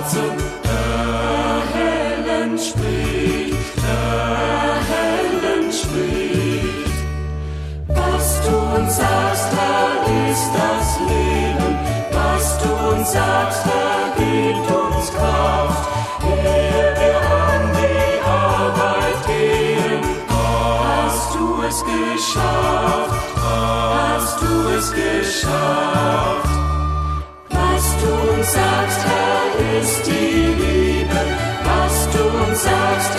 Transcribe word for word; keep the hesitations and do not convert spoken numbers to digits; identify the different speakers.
Speaker 1: Herzen erhellen spricht, erhellen spricht. Was du uns sagst, Herr, ist das Leben. Was du uns sagst, Herr, gibt uns Kraft, ehe wir an die Arbeit gehen. Hast du es geschafft, hast du es geschafft. Was du uns sagst, Herr, ist die Liebe. Was du uns sagst,